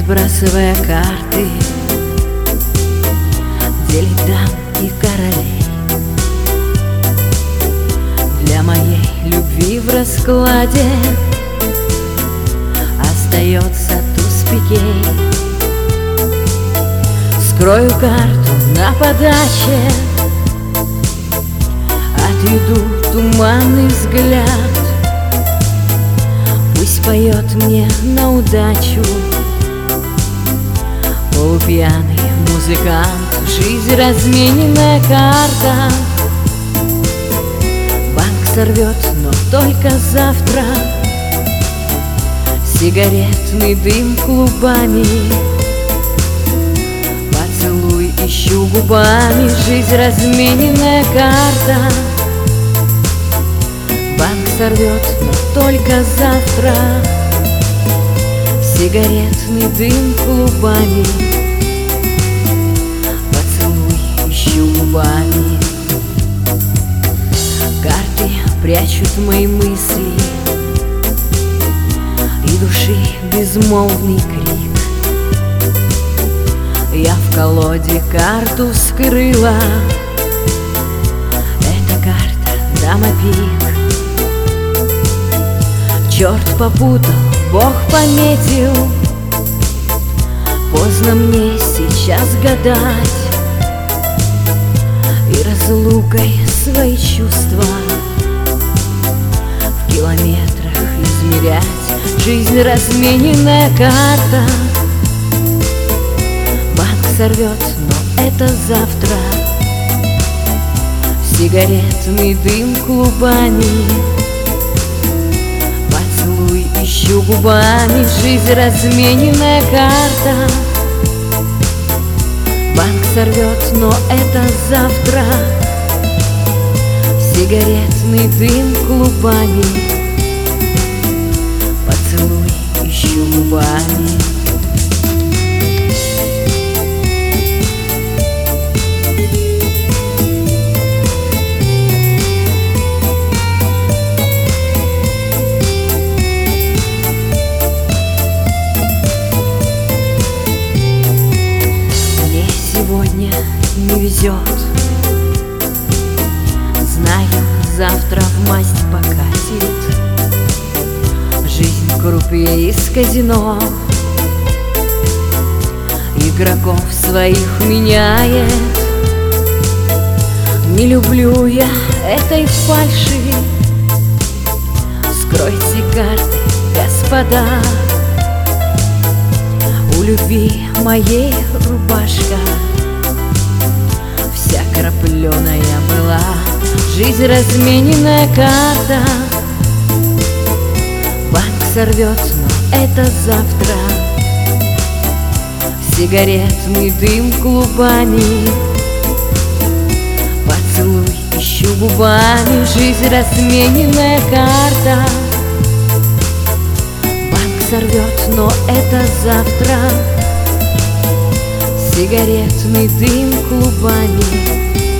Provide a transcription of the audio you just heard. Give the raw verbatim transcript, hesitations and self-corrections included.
разбрасывая карты, делить дам и королей. Для моей любви в раскладе остается туз пикей. Скрою карту на подаче, отведу туманный взгляд. Пусть поет мне на удачу полупьяный музыкант. Жизнь размененная карта, банк сорвет, но только завтра. Сигаретный дым клубами, поцелуй ищу губами. Жизнь размененная карта, банк сорвет, но только завтра. Сигаретный дым клубами, поцелуй ищу губами. Карты прячут мои мысли и души безмолвный крик. Я в колоде карту вскрыла, эта карта дама пик. Черт попутал, Бог пометил, поздно мне сейчас гадать и разлукой свои чувства в километрах измерять. Жизнь размененная карта, банк сорвет, но это завтра. Сигаретный дым клубами, поцелуй ищу губами. Жизнь размененная карта, банк сорвет, но это завтра. Сигаретный дым клубами, поцелуй ищу губами. Мне сегодня не везет, знаю, завтра в масть покатит. Жизнь крупье из казино, игроков своих меняет. Не люблю я этой фальши, скройте карты, господа. У любви моей рубашка вся крапленая была. Жизнь размененная карта, банк сорвет, но это завтра. Сигаретный дым клубами, поцелуй ищу губами. Жизнь размененная карта, банк сорвет, но это завтра. Сигаретный дым клубами,